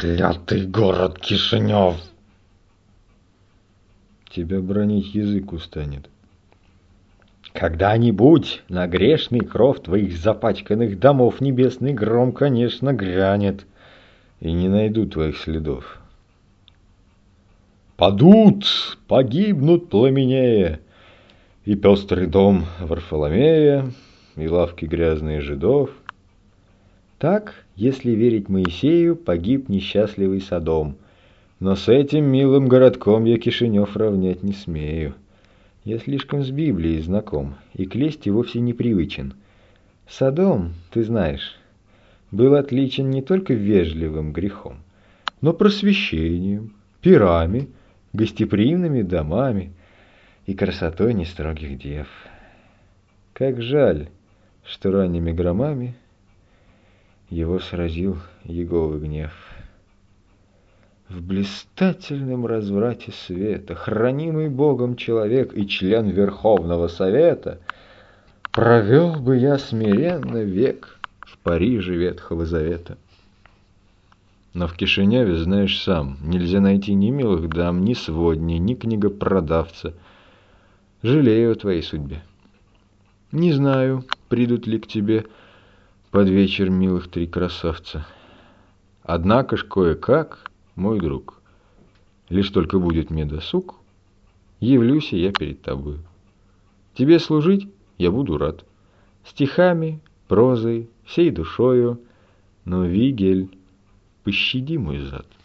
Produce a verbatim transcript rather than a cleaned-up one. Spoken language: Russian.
Проклятый город Кишинев! Тебя бранить язык устанет. Когда-нибудь на грешный кров твоих запачканных домов небесный гром, конечно, грянет. И не найду твоих следов. Падут, погибнут пламенея, и пестрый дом Варфоломея, и лавки грязные жидов. Так, если верить Моисею, погиб несчастливый Содом. Но с этим милым городком я Кишинев равнять не смею. Я слишком с Библией знаком, и к лести вовсе не привычен. Содом, ты знаешь, был отличен не только вежливым грехом, но просвещением, пирами, гостеприимными домами и красотой нестрогих дев. Как жаль, что ранними громами его сразил Еговы гнев. В блистательном разврате света, хранимый Богом человек и член Верховного Совета, провел бы я смиренно век в Париже Ветхого Завета. Но в Кишиневе, знаешь сам, нельзя найти ни милых дам, ни сводни, ни книгопродавца. Жалею о твоей судьбе. Не знаю, придут ли к тебе под вечер милых три красавца. Однако ж кое-как, мой друг, лишь только будет мне досуг, явлюсь я перед тобой. Тебе служить я буду рад. Стихами, прозой, всей душою, но, Вигель, пощади мой зад.